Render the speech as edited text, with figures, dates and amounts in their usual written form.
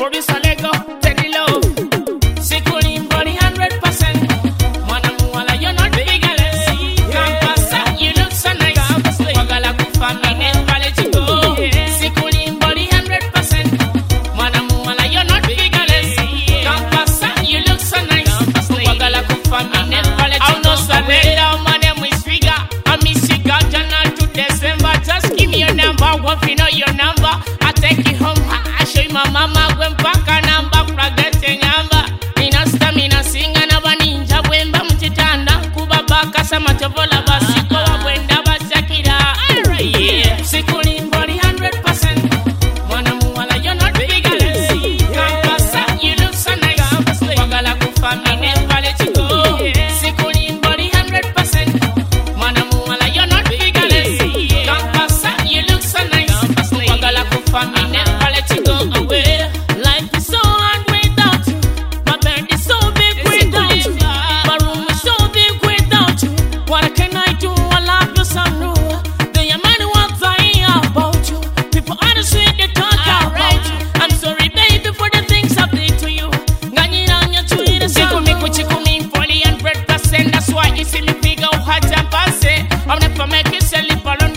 producer Lego, take it low. Sikulim body 100%. Mwanamuwala, you're not figureless. Kampasa, you look so nice. Wagala kufamine, pale chiko. Sikulim body 100%. Mwanamuwala, you're not figureless. Kampasa, you look so nice. Wagala kufamine, pale chiko. I'll not surrender, my name is figure. I miss you, God, January to December. Just give me your number, want to know your number. I take you home, I show you my mama. When back a number, forgetting number. Mina stamina, sing another ninja. When bam chitanda, kuba baka sama chovola basiko. When daba shakira, yeah. Sikulim body 100%. Mwanamuwala, you're not figureless. Kampasa, you look so nice. Wagala kufamine, pale chiko. Sikulim body 100%. Mwanamuwala, you're not figureless. Kampasa, you look so nice. Wagala kufamine, pale chiko. Life is so hard without you. My bed is so big without you. My room is so big without you. What can I do? I love you so new. Do you mind what I hear about you? People honestly they talk about you. I'm sorry, baby, for the things I did to you. Nganyiranya chuira chikumi fully 100%. That's why you see me figure out how to pass it. I'm never make you sell it,